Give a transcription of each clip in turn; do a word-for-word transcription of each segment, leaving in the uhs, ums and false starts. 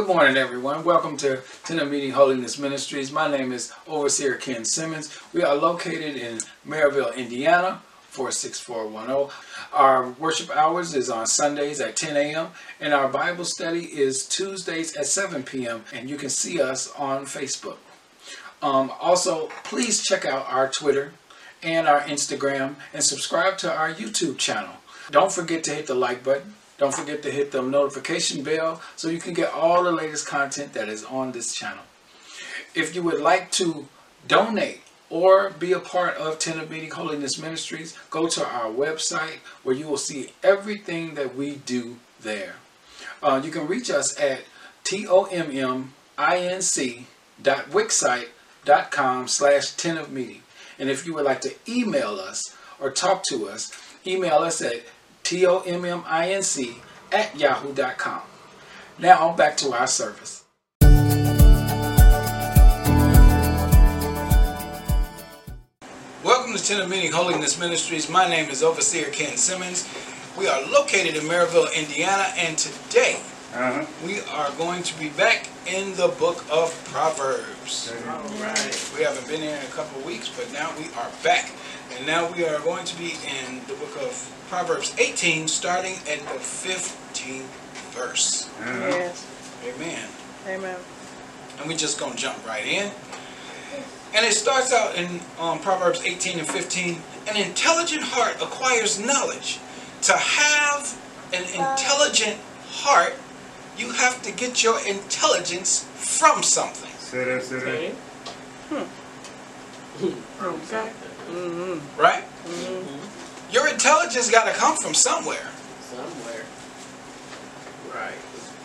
Good morning, everyone. Welcome to Tent of Meeting Holiness Ministries. My name is Overseer Ken Simmons. We are located in Maryville, Indiana, four six four one zero. Our worship hours is on Sundays at ten a m and our Bible study is Tuesdays at seven p m and you can see us on Facebook. Um, also, please check out our Twitter and our Instagram and subscribe to our YouTube channel. Don't forget to hit the like button. Don't forget to hit the notification bell so you can get all the latest content that is on this channel. If you would like to donate or be a part of Tent of Meeting Holiness Ministries, go to our website where you will see everything that we do there. Uh, you can reach us at tomminc dot wixsite dot com slash tent of meeting. And if you would like to email us or talk to us, email us at tomminc at yahoo dot com. Now back to our service. Welcome to Tent of Meeting Holiness Ministries. My name is Overseer Ken Simmons. We are located in Maryville, Indiana, and today uh-huh. we are going to be back in the book of Proverbs. All right. We haven't been here in a couple of weeks, but now we are back. And now we are going to be in the book of Proverbs eighteen, starting at the fifteenth verse. Uh-huh. Yes. Amen. Amen. And we're just going to jump right in. And it starts out in um, Proverbs eighteen and fifteen. An intelligent heart acquires knowledge. To have an intelligent heart, you have to get your intelligence from something. Say that, say that. Okay. Hmm. Okay. Mm-hmm. Right? Mm-hmm. Your intelligence got to come from somewhere. Somewhere. Right.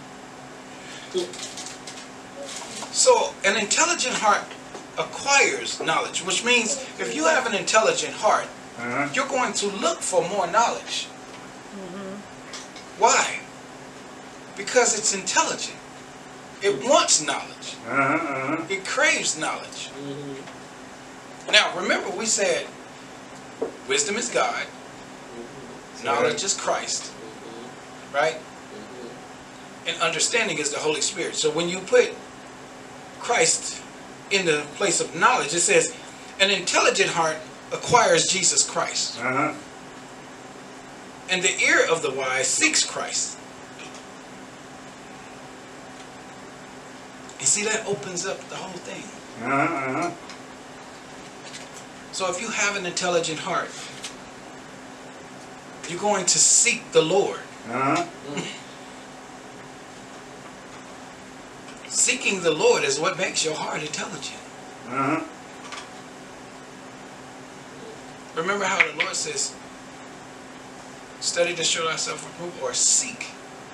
So an intelligent heart acquires knowledge, which means if you have an intelligent heart, uh-huh. you're going to look for more knowledge. Mm-hmm. Why? Because it's intelligent. It wants knowledge. Uh-huh, uh-huh. It craves knowledge. Mm-hmm. Now, remember we said wisdom is God, Mm-hmm. knowledge is Christ, Mm-hmm. right? Mm-hmm. And understanding is the Holy Spirit. So when you put Christ in the place of knowledge, it says an intelligent heart acquires Jesus Christ. Uh-huh. And the ear of the wise seeks Christ. You see, that opens up the whole thing. Uh-huh, uh-huh. So if you have an intelligent heart, you're going to seek the Lord. Uh-huh. Seeking the Lord is what makes your heart intelligent. Uh-huh. Remember how the Lord says, study to show thyself approved, or seek.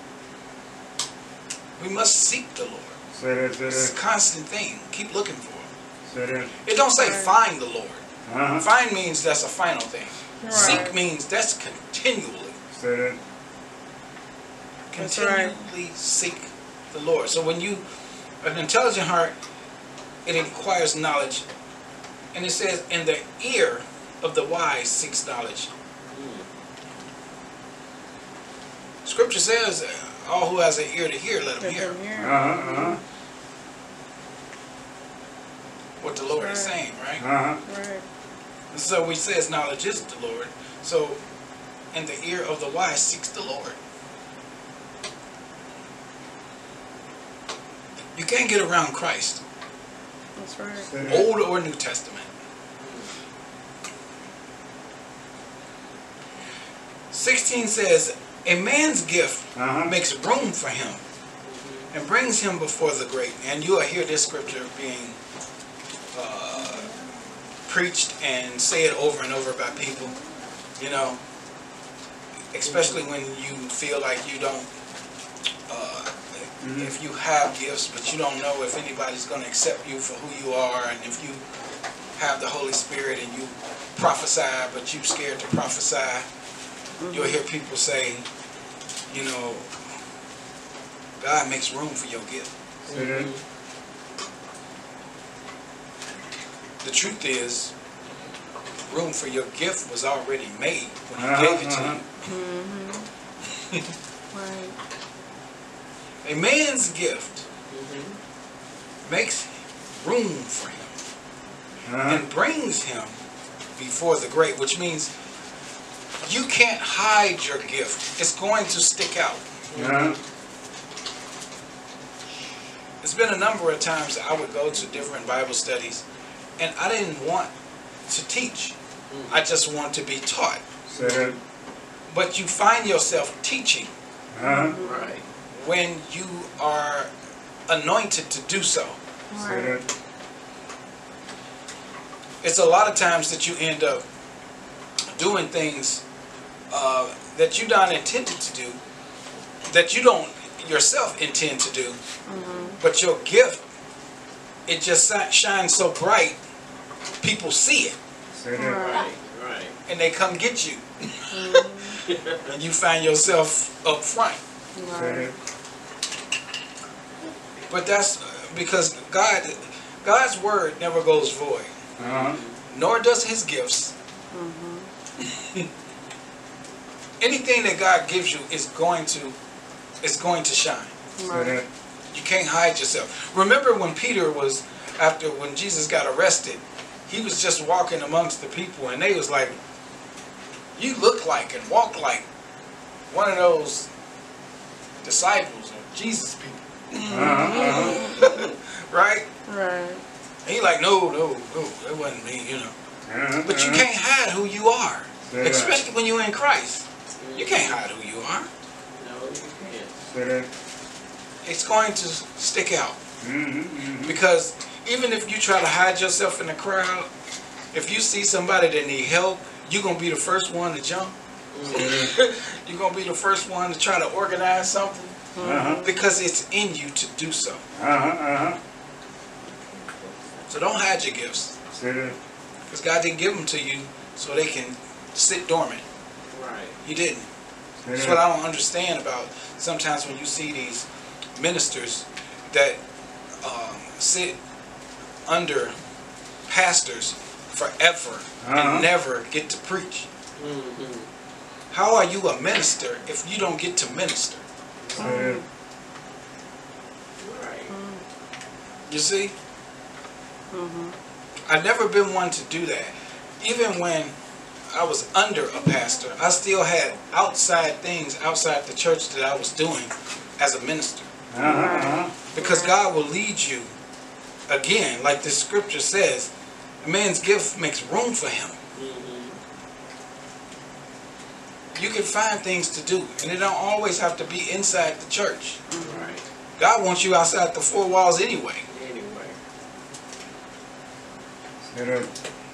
We must seek the Lord. Say that, say It's a that. constant thing. Keep looking for him. Say that. It don't say find the Lord. Uh-huh. Find means that's a final thing. Right. Seek means that's continually. Say that. That's right. Continually seek the Lord. So when you, an intelligent heart, it acquires knowledge. And it says, in the ear of the wise seeks knowledge. Scripture says, all who has an ear to hear, let him hear. Uh-huh, uh-huh. What the Lord Right. is saying, right? Uh-huh. Right. So we says knowledge is the Lord. So, in the ear of the wise seeks the Lord. You can't get around Christ, That's right. Say that. Old or New Testament. sixteen says, a man's gift Uh-huh. makes room for him and brings him before the great. And you will hear this scripture being uh, preached and said over and over by people, you know, especially when you feel like you don't, uh, Mm-hmm. if you have gifts, but you don't know if anybody's going to accept you for who you are, and if you have the Holy Spirit and you prophesy, but you're scared to prophesy. Mm-hmm. You'll hear people say, you know, God makes room for your gift. Say that. The truth is, room for your gift was already made when He Uh-huh, gave it to uh-huh. you. Mm-hmm. Right. A man's gift Mm-hmm. makes room for him Uh-huh. and brings him before the great, which means you can't hide your gift. It's going to stick out. Uh-huh. It's been a number of times I would go to different Bible studies and I didn't want to teach. I just want to be taught. Say that. But you find yourself teaching Uh-huh. Right. when you are anointed to do so. Say that. It's a lot of times that you end up doing things uh, that you not intended to do, that you don't yourself intend to do, but your gift, it just si- shines so bright, people see it, Say that. Right. Right. and they come get you, and you find yourself up front. Say that. But that's uh, because God, God's word never goes void, Uh-huh. nor does His gifts. Anything that God gives you is going to, is going to shine. Say that. You can't hide yourself. Remember when Peter was, after when Jesus got arrested, he was just walking amongst the people, and they was like, "You look like and walk like one of those disciples of Jesus people," Uh-huh. right? Right. And he like, "No, no, no, it wasn't me," you know. Uh-huh. But you can't hide who you are, Say that. especially when you're in Christ. You can't hide who you are. No, you can't. Say that. It's going to stick out. Mm-hmm. Because even if you try to hide yourself in the crowd, if you see somebody that need help, you're going to be the first one to jump. You're going to be the first one to try to organize something Uh-huh. because it's in you to do so. Uh-huh. Uh-huh. So don't hide your gifts, Say that. because God didn't give them to you so they can sit dormant. Right. He didn't. Say That's what that. I don't understand about sometimes when you see these ministers that um, sit under pastors forever Uh-huh. and never get to preach. Mm-hmm. How are you a minister if you don't get to minister? Say that. Right. You see? Mm-hmm. I've never been one to do that. Even when I was under a pastor, I still had outside things outside the church that I was doing as a minister. Uh-huh. Uh-huh. Because God will lead you, again, like this scripture says, a man's gift makes room for him. Mm-hmm. You can find things to do, and it don't always have to be inside the church. Right. God wants you outside the four walls anyway. Anyway. Say that.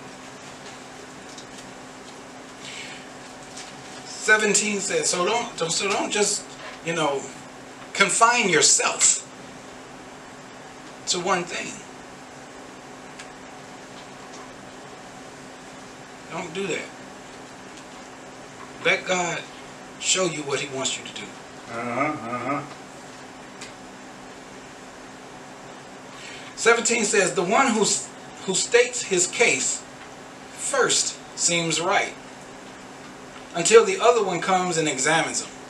seventeen says, so don't, don't- so don't just, you know, confine yourself to one thing. Don't do that. Let God show you what He wants you to do. Uh-huh. Uh-huh. seventeen says, the one who, who states his case first seems right, until the other one comes and examines him.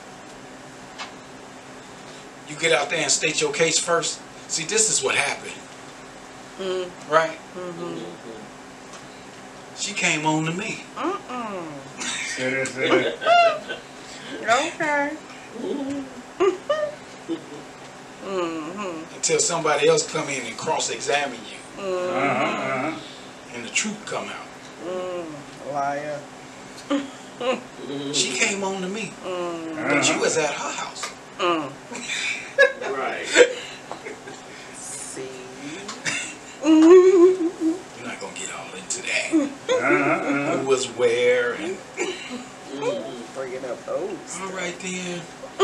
You get out there and state your case first. See, this is what happened, Mm. right? Mm-hmm. She came on to me. Mm-mm. Say that. Say that. Okay. Mm-hmm. Mm-hmm. Until somebody else come in and cross-examine you, Uh-huh. Uh-huh. and the truth come out. Mm. Liar. She came on to me, Mm. but you Uh-huh. was at her house. Mm. Right. See. You're not gonna get all into that. Uh-huh. Uh-huh. Who was where, and Mm-hmm. Bringing up oats. all right then.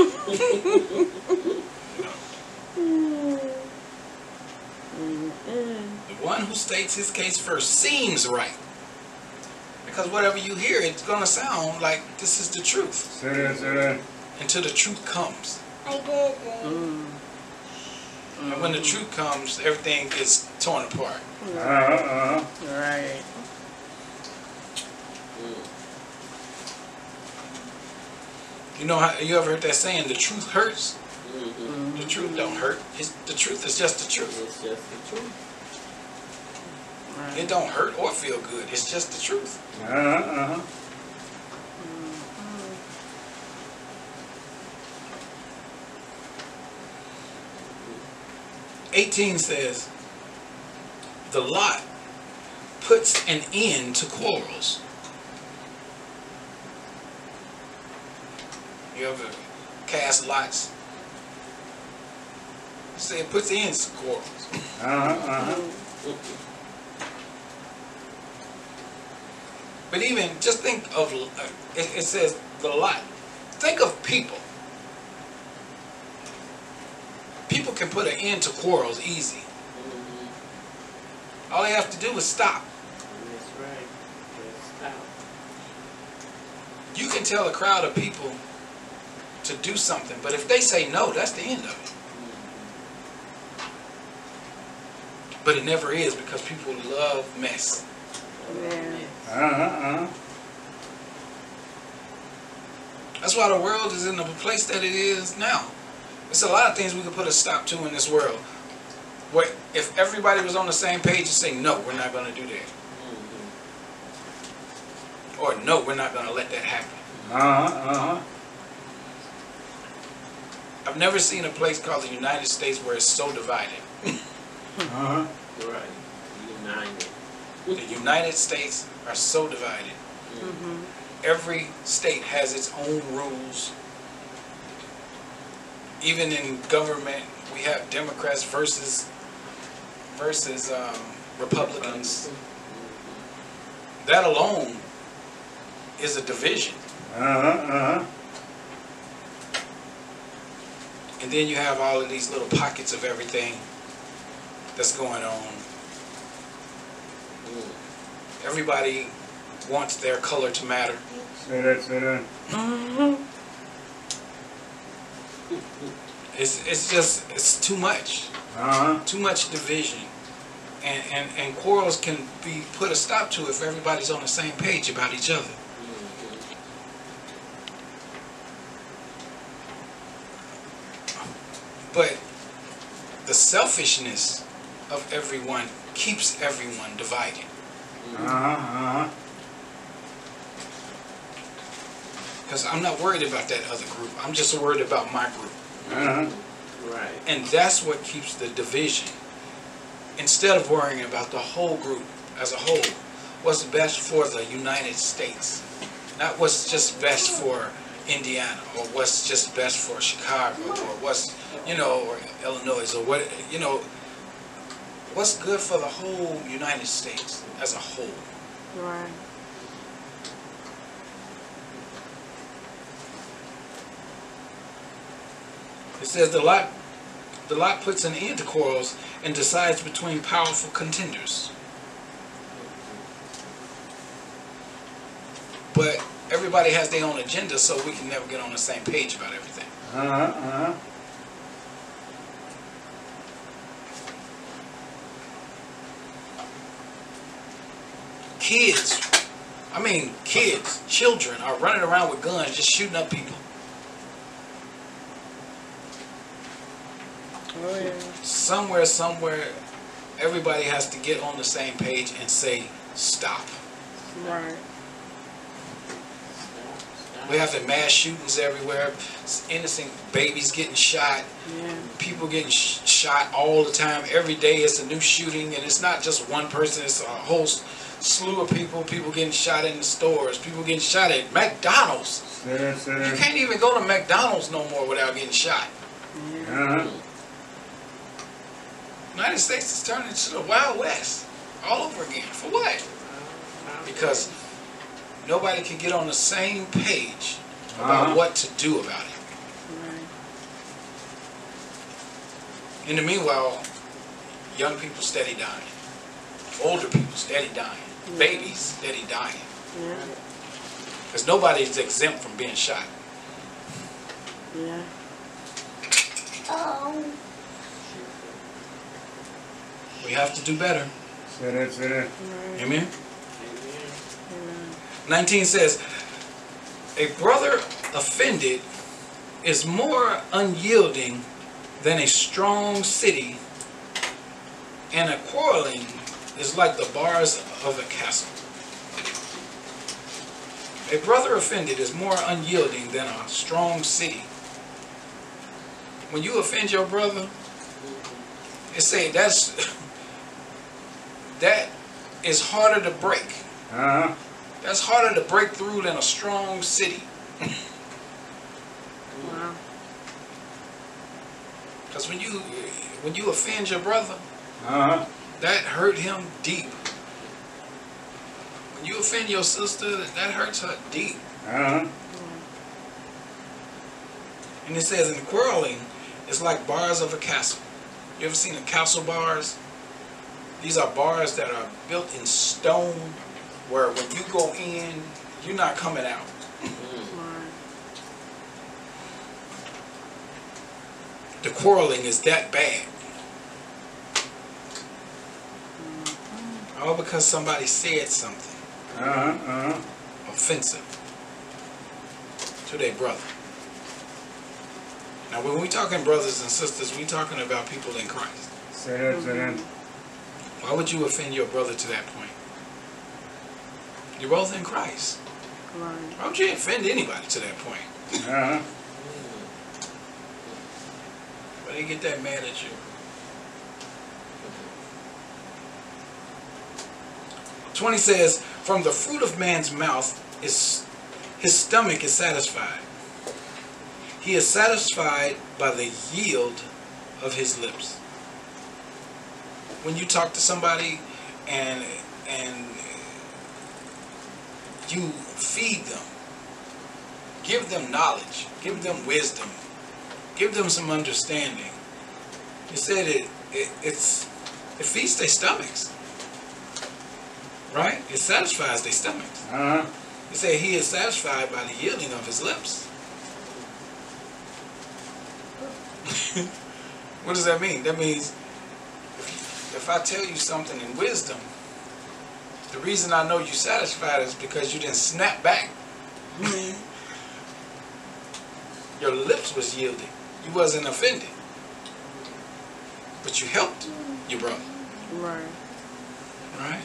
Mm-mm. The one who states his case first seems right. Because whatever you hear, it's going to sound like this is the truth. Say that. Say that. Until the truth comes. Mm. And when the truth comes, everything gets torn apart. Uh-huh. Uh-huh. Right. You know how you ever heard that saying, the truth hurts? Mm-hmm. The The truth don't hurt. It's, the truth is just the truth. It's just the truth. Right. It don't hurt or feel good. It's just the truth. Uh-huh, uh-huh. eighteen says, the lot puts an end to quarrels. You ever cast lots? Say it puts ends to quarrels. Uh-huh, uh-huh. But even just think of, uh, it, it says the lot. Think of people. People can put an end to quarrels easy. Mhm. All they have to do is stop. That's right. Just stop. You can tell a crowd of people to do something, but if they say no, that's the end of it. But it never is, because people love mess. Yeah. Uh-huh, uh-huh. That's why the world is in the place that it is now. There's a lot of things we could put a stop to in this world. What if everybody was on the same page and say, no, we're not going to do that. Mhm. Or no, we're not going to let that happen. Uh-huh, uh-huh. I've never seen a place called the United States where it's so divided. Uh-huh. Right. United. The United States are so divided. Mm-hmm. Every state has its own rules. Even in government, we have Democrats versus versus um, Republicans. That alone is a division. Uh-huh, uh-huh. And then you have all of these little pockets of everything that's going on. Mm. Everybody wants their color to matter. Say that, say that. Mm-hmm. It's it's just it's too much. Uh-huh. Too much division. And, and, and quarrels can be put a stop to if everybody's on the same page about each other. Mhm. But the selfishness of everyone keeps everyone divided. Uh-huh, uh-huh. Because I'm not worried about that other group. I'm just worried about my group. Uh-huh. Right. And that's what keeps the division. Instead of worrying about the whole group as a whole, what's best for the United States. Not what's just best for Indiana, or what's just best for Chicago, or what's, you know, or Illinois, or what, you know, what's good for the whole United States as a whole. Right. It says the lot, the lot puts an end to quarrels and decides between powerful contenders. But everybody has their own agenda, so we can never get on the same page about everything. Uh-huh, uh-huh. Kids, I mean kids, children are running around with guns just shooting up people. Oh, yeah. Somewhere, somewhere, everybody has to get on the same page and say, stop. Right. Stop. Stop. We have the mass shootings everywhere, innocent babies getting shot, Yeah. people getting sh shot all the time. Every day it's a new shooting, and it's not just one person, it's a whole s- slew of people, people getting shot in the stores, people getting shot at McDonald's. Say that, say You that. can't even go to McDonald's no more without getting shot. Yeah. Uh-huh. United States is turning into the Wild West all over again. For what? Because nobody can get on the same page about Uh-huh. what to do about it. Right. In the meanwhile, young people steady dying. Older people steady dying. Yeah. Babies steady dying. Yeah. Because nobody's exempt from being shot. Yeah. We have to do better. Say that, say that. Right. Amen? Amen. Amen. nineteen says, a brother offended is more unyielding than a strong city, and a quarreling is like the bars of a castle. A brother offended is more unyielding than a strong city. When you offend your brother, it say that's that is harder to break. Uh-huh. That's harder to break through than a strong city. Wow. Because when you when you offend your brother, Uh-huh. that hurt him deep. When you offend your sister, that hurts her deep. Uh-huh. And it says in quarreling, it's like bars of a castle. You ever seen the castle bars? These are bars that are built in stone, where when you go in, you're not coming out. Right. The quarreling is that bad. All because somebody said something Uh-huh. Uh-huh. offensive to their brother. Now, when we talking brothers and sisters, we talking about people in Christ. Say that, say that. Why would you offend your brother to that point? You're both in Christ. Right. Why would you offend anybody to that point? Uh-huh. Why they get that mad at you? twenty says, from the fruit of man's mouth is his stomach is satisfied. He is satisfied by the yield of his lips. When you talk to somebody and and you feed them, give them knowledge, give them wisdom, give them some understanding. He said it, it it's it feeds their stomachs. Right? It satisfies their stomachs. Uh-huh. He said he is satisfied by the yielding of his lips. What does that mean? That means if I tell you something in wisdom, the reason I know you're satisfied is because you didn't snap back. Your lips was yielding. You wasn't offended. But you helped your brother. Right. Right?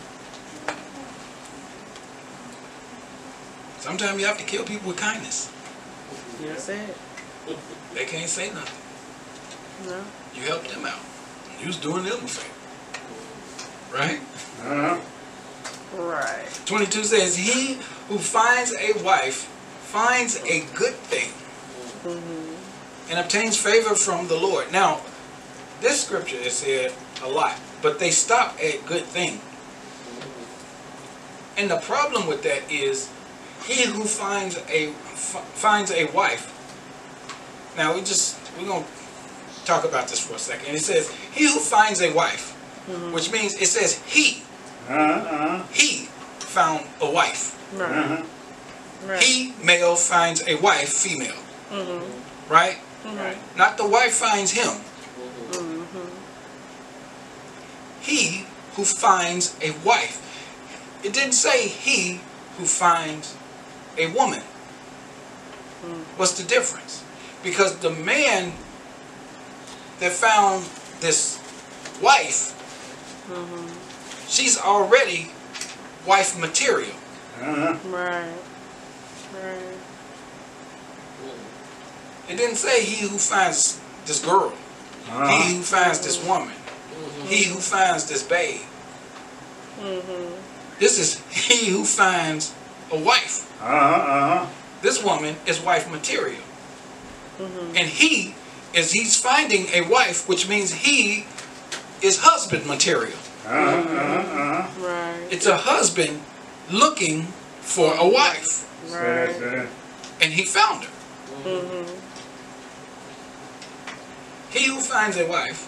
Sometimes you have to kill people with kindness. That's it. They can't say nothing. No. You helped them out. You was doing them a favor. Right? Uh-huh. Right. twenty-two says, he who finds a wife finds a good thing Mm-hmm. and obtains favor from the Lord. Now, this scripture is said a lot, but they stop at good thing. And the problem with that is, he who finds a f- finds a wife. Now we just we're gonna talk about this for a second. It says, he who finds a wife, Mm-hmm. which means it says he Uh-huh. Uh-huh. he found a wife. Right. Uh-huh. Right. He male finds a wife female, Mm-hmm. right? Mm-hmm. Not the wife finds him. Mm-hmm. He who finds a wife. It didn't say he who finds a woman. What's the difference? Because the man that found this wife, Mm-hmm. she's already wife material. Uh-huh. Right. Right. It didn't say he who finds this girl, he Uh-huh. who finds this woman, he who finds this babe. Mm-hmm. This is he who finds a wife. Uh-huh. Uh-huh. This woman is wife material. Mm-hmm. And he is he's finding a wife, which means he is husband material. Uh-huh. Uh-huh. Right. It's a husband looking for a wife. Say that, Right. say that. And he found her. Mm-hmm. He who finds a wife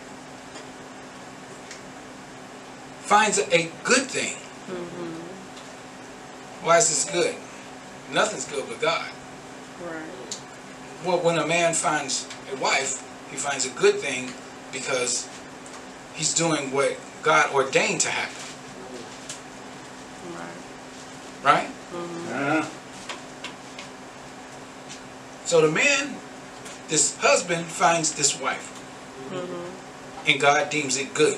finds a good thing. Mm-hmm. Why is this good? Nothing's good but God. Right. Well, when a man finds a wife, he finds a good thing because he's doing what God ordained to happen. Right. Right? Mm-hmm. Uh-huh. So the man, this husband finds this wife. Mm-hmm. and God deems it good.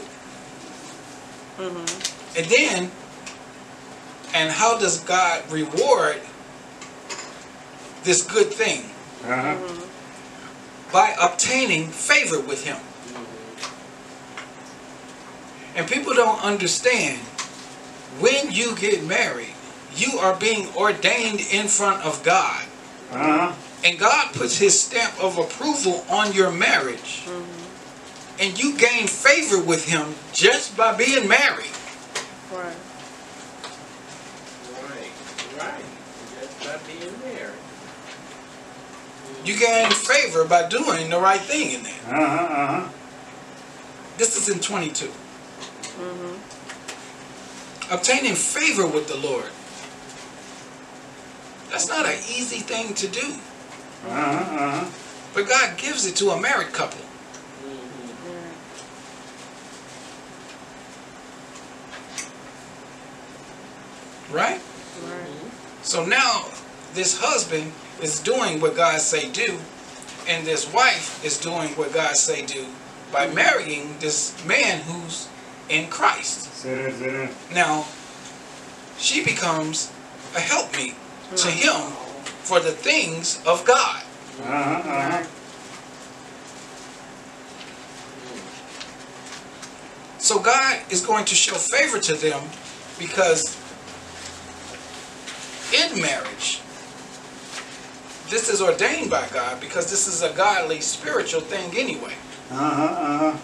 Mm-hmm. And then, and how does God reward this good thing? Uh-huh. Mm-hmm. By obtaining favor with him. And people don't understand, when you get married, you are being ordained in front of God. Uh-huh. And God puts his stamp of approval on your marriage. Mm-hmm. And you gain favor with him just by being married. Right. Right. Right. Just by being married. You gain favor by doing the right thing in there. Uh-huh. Uh-huh. This is in twenty-two. Mm-hmm. Obtaining favor with the Lord. That's not an easy thing to do. Uh-huh. Uh-huh. But God gives it to a married couple. Mm-hmm. Yeah. Right? Right. So now this husband is doing what God say do, and this wife is doing what God say do by marrying this man who's in Christ. Sit in, sit in. Now, she becomes a helpmeet to him for the things of God. Uh-huh. Uh-huh. So God is going to show favor to them because in marriage, this is ordained by God because this is a godly spiritual thing anyway. Uh-huh. Uh-huh.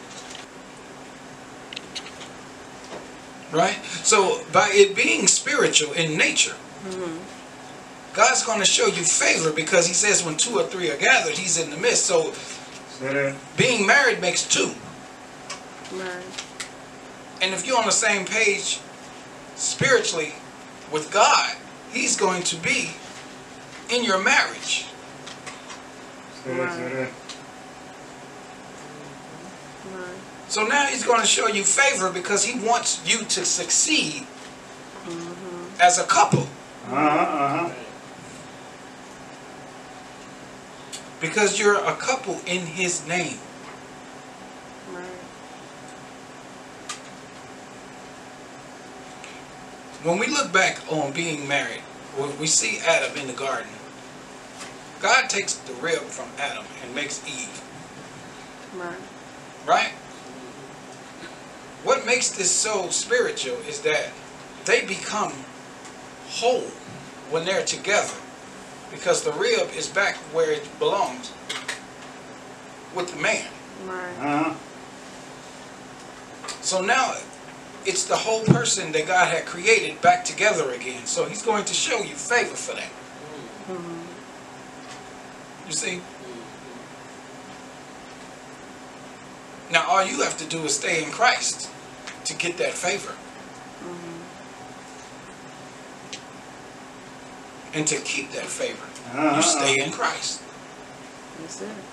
Right? So by it being spiritual in nature, Mm-hmm. God's going to show you favor because he says when two or three are gathered, he's in the midst. So Sit in. being married makes two. Right. And if you're on the same page spiritually with God, he's going to be in your marriage. Sit in, sit in. Right. So now he's going to show you favor because he wants you to succeed Mm-hmm. as a couple. Uh-huh. Uh-huh. Because you're a couple in his name. Right. When we look back on being married, when we see Adam in the garden, God takes the rib from Adam and makes Eve. Right. Right? What makes this so spiritual is that they become whole when they're together. Because the rib is back where it belongs with the man. Right. Uh-huh. So now it's the whole person that God had created back together again. So he's going to show you favor for that. Mm-hmm. You see? Now all you have to do is stay in Christ to get that favor. Mm-hmm. And to keep that favor, Uh-huh. you stay in Christ. That's it.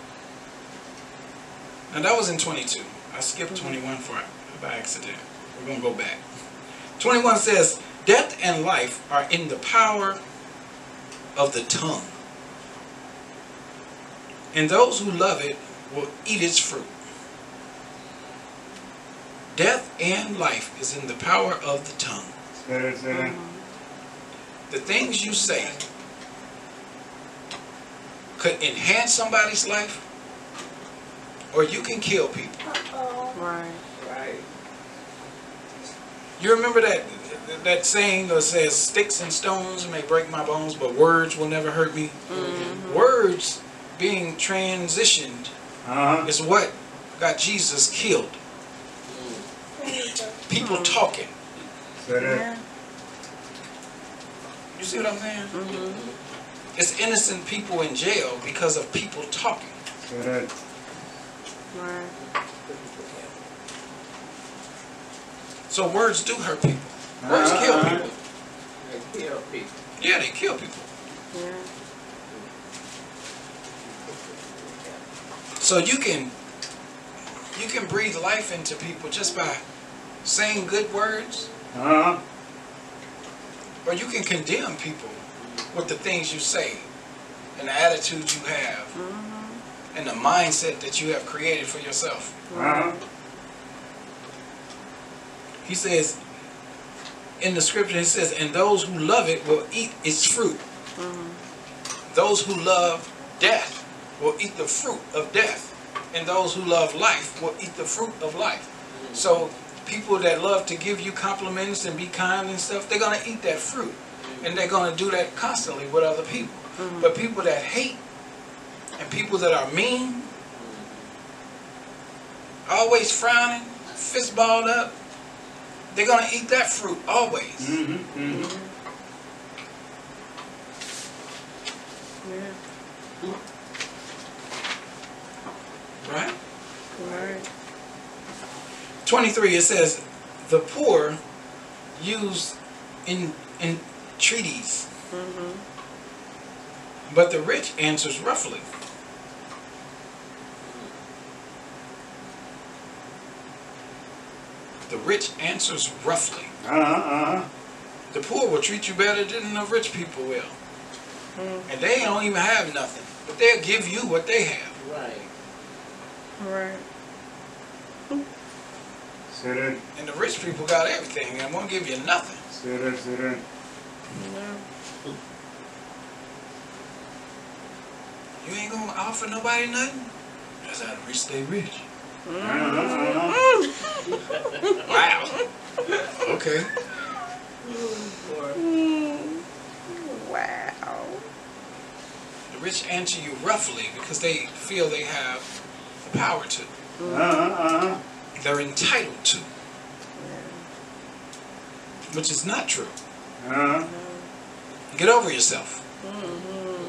Now that was in twenty-two. I skipped twenty-one for by accident. We're going to go back. twenty-one says, death and life are in the power of the tongue. And those who love it will eat its fruit. Death and life is in the power of the tongue. Sit in, sit in. The things you say could enhance somebody's life, or you can kill people. Right. Right. You remember that that saying that says, sticks and stones may break my bones, but words will never hurt me? Mm-hmm. Words being transitioned Uh-huh. is what got Jesus killed. People talking. Sit in. Yeah. You see what I'm saying? Mm-hmm. It's innocent people in jail because of people talking. Sit in. Right. So words do hurt people. Words kill Uh-huh. people. They kill people. Yeah, they kill people. Yeah. So you can you can breathe life into people just by saying good words, Uh-huh. or you can condemn people with the things you say and the attitude you have. Mm-hmm. and the mindset that you have created for yourself. Uh-huh. He says, in the scripture, it says, and those who love it will eat its fruit. Mm-hmm. Those who love death will eat the fruit of death. And those who love life will eat the fruit of life. So people that love to give you compliments and be kind and stuff, they're going to eat that fruit. And they're going to do that constantly with other people. Mm-hmm. But people that hate and people that are mean, always frowning, fist balled up, they're going to eat that fruit always. Mm-hmm. Mm-hmm. Yeah. Right? Right. twenty-three, it says, the poor use in entreaties, Mm-hmm. but the rich answers roughly. The rich answers roughly. Uh-huh. Uh-huh. The poor will treat you better than the rich people will. Mm-hmm. And they don't even have nothing, but they'll give you what they have. Right. Right. Sit in. And the rich people got everything and won't give you nothing. Sit in. Sit in. Yeah. You ain't gonna offer nobody nothing? That's how the rich stay rich. Uh-huh. Uh-huh. Wow. Okay. Or Mm. Wow. The rich answer you roughly because they feel they have the power to. Uh-huh. Uh-huh. They're entitled to, Yeah. which is not true. Uh-huh. Get over yourself. Mm-hmm.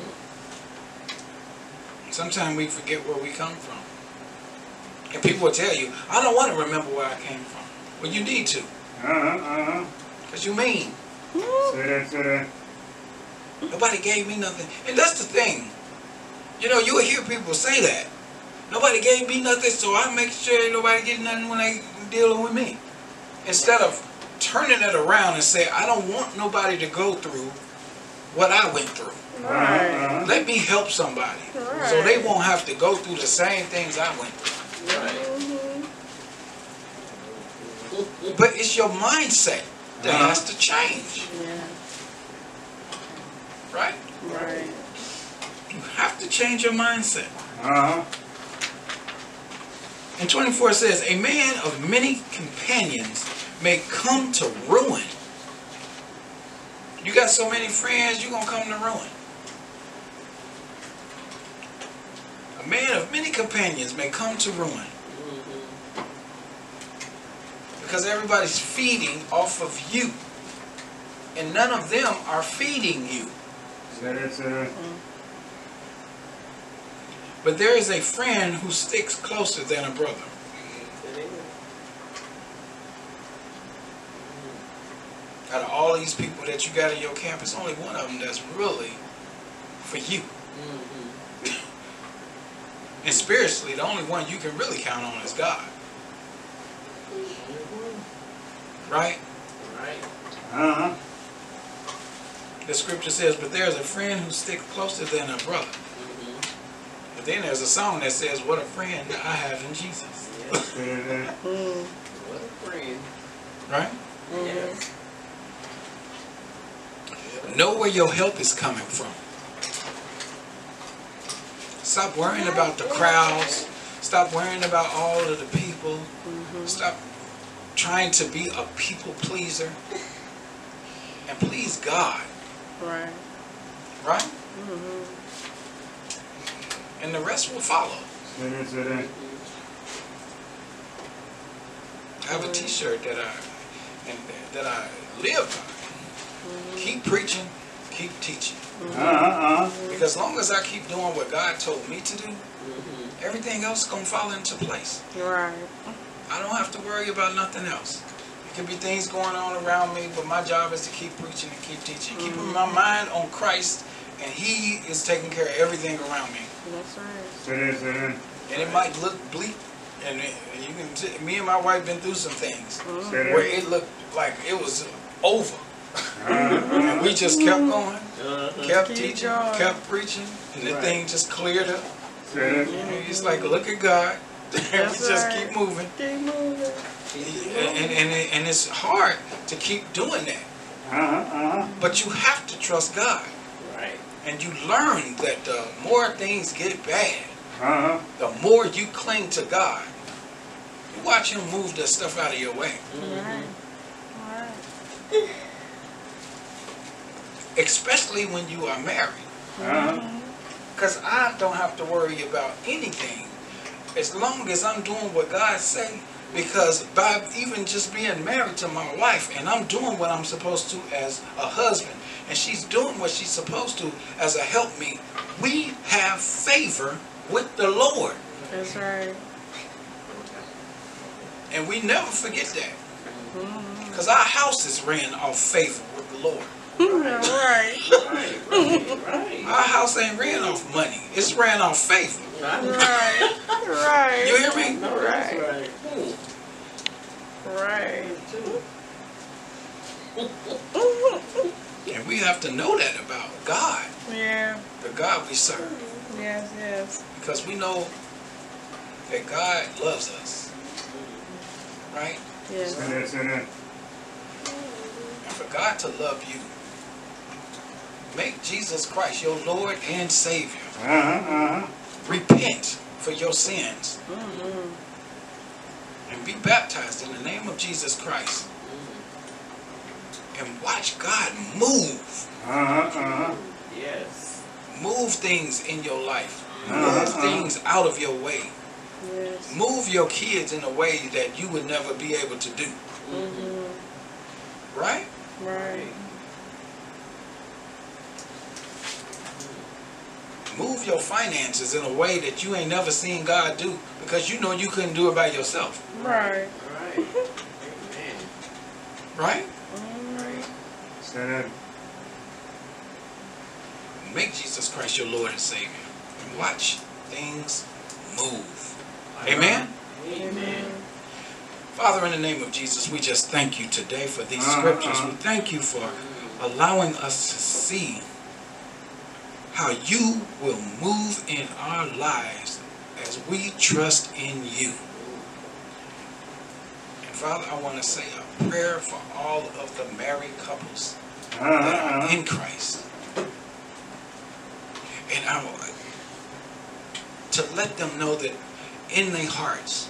Sometimes we forget where we come from. And people will tell you, I don't want to remember where I came from. Well, you need to, Uh-huh. Uh-huh. because you mean. Sit in. Sit in. Nobody gave me nothing. And that's the thing. You know, you will hear people say that. Nobody gave me nothing, so I make sure ain't nobody get nothing when they dealing with me. Instead of turning it around and say, I don't want nobody to go through what I went through. Right. Uh-huh. Let me help somebody. So they won't have to go through the same things I went through. right. Mm-hmm. But it's your mindset that has to change. Yeah. Right? Right. You have to change your mindset. Uh-huh. And twenty-four says, a man of many companions may come to ruin. You got so many friends, you're going to come to ruin. A man of many companions may come to ruin. Mm-hmm. Because everybody's feeding off of you. And none of them are feeding you. Sit in. Sit in. But there is a friend who sticks closer than a brother. It is. Out of all these people that you got in your campus, only one of them that's really for you. Mm-hmm. And spiritually, the only one you can really count on is God. Mm-hmm. Right? Right. Uh-huh. The scripture says, but there's a friend who sticks closer than a brother. Mm-hmm. But then there's a song that says, what a friend I have in Jesus. Yeah. Sit in. Mm. What a friend. Right? Yes. Know where your help is coming from. Stop worrying about the crowds. Stop worrying about all of the people. Mm-hmm. Stop trying to be a people pleaser. And please God. Right. Right? Mm-hmm. And the rest will follow. Sit in. Sit in. I have a t-shirt that I and that I live by. Keep preaching, keep teaching. Uh-huh. Uh-huh. Because as long as I keep doing what God told me to do, Mm-hmm. everything else is going to fall into place. Right. I don't have to worry about nothing else. It could be things going on around me, but my job is to keep preaching and keep teaching. Keeping my mind on Christ, and He is taking care of everything around me. That's right. Sit in. Sit in. And it might look bleak, and, it, and you can. T- me and my wife been through some things Sit where in. it looked like it was over, Uh-huh. and we just kept going, Uh-huh. kept Keep teaching, going. kept preaching, and the Right. thing just cleared up. That's it. And it's like, look at God. That's Just right. keep moving. Keep moving. And, and, and, it- and it's hard to keep doing that. Uh-huh, uh-huh. But you have to trust God. Right. And you learn that the more things get bad, Uh-huh. the more you cling to God. You watch Him move that stuff out of your way. Right. Right. Especially when you are married. Uh-huh. Because I don't have to worry about anything as long as I'm doing what God say. Because by even just being married to my wife and I'm doing what I'm supposed to as a husband and she's doing what she's supposed to as a helpmeet, we have favor with the Lord. That's right. And we never forget that. Mm-hmm. Because our house is ran off favor with the Lord. Right. Right. Right. Right. Our house ain't ran off money. It's ran off favor. Right. Right. You hear me? No, that's right. Hmm. Right. And we have to know that about God, Yeah. the God we serve. Yes, yes. Because we know that God loves us. Right? Yes. That's it, that's it. And for God to love you, make Jesus Christ your Lord and Savior. Uh-huh, uh-huh. Repent for your sins Mm-hmm. and be baptized in the name of Jesus Christ. And watch God move. Uh-huh, uh-huh. Yes. Move things in your life. Uh-huh. Move things out of your way. Yes. Move your kids in a way that you would never be able to do. Mm-hmm. Right? Right. Move your finances in a way that you ain't never seen God do because you know you couldn't do it by yourself. Right. Right. Amen. Right? Mm-hmm. That's it. Make Jesus Christ your Lord and Savior. And watch things move. Amen? Amen. Father, in the name of Jesus, we just thank you today for these Uh-huh. scriptures. We thank you for allowing us to see how you will move in our lives as we trust in you. And Father, I want to say a prayer for all of the married couples Uh-huh, that are uh-huh. in Christ. And I want to let them know that in their hearts,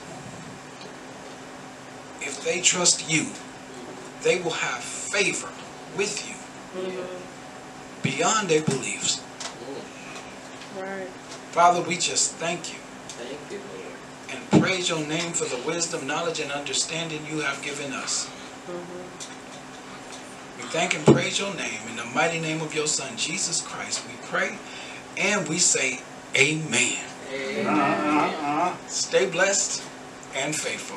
if they trust you, they will have favor with you Mm-hmm. beyond their beliefs. Right. Father, we just thank you Thank you, Lord. and praise your name for the wisdom, knowledge, and understanding you have given us. Mm-hmm. We thank and praise your name in the mighty name of your Son, Jesus Christ. We pray and we say amen. Uh-huh, uh-huh. Stay blessed and faithful.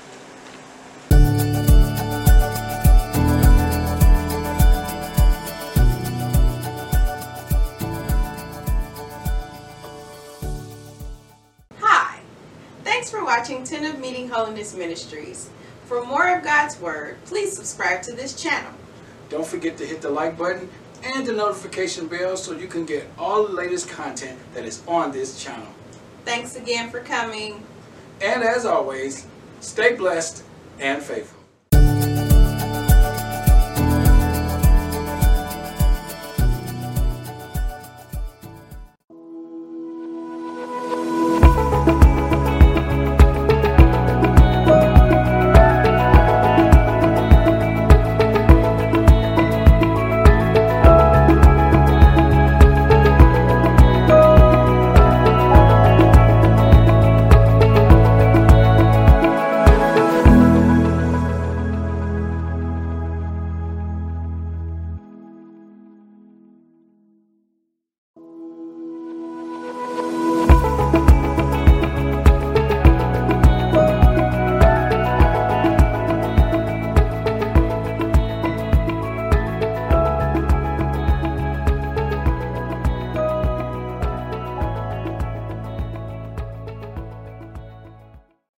Hi, thanks for watching Ten of Meeting Holiness Ministries. For more of God's Word, please subscribe to this channel. Don't forget to hit the like button and the notification bell so you can get all the latest content that is on this channel. Thanks again for coming. And as always, stay blessed and faithful.